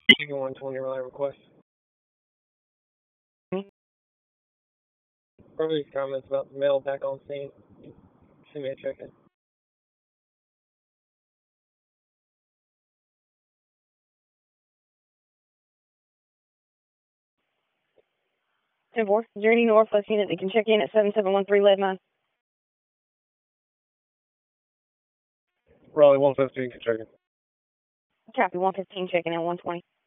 Chicken 120 Raleigh request. Further comments about the mail back on scene. Send me a check-in. 10-4. Is there any Northwest unit that can check in at 7713 lead mine? Raleigh 115 can check in. Copy, 115 checking in 120.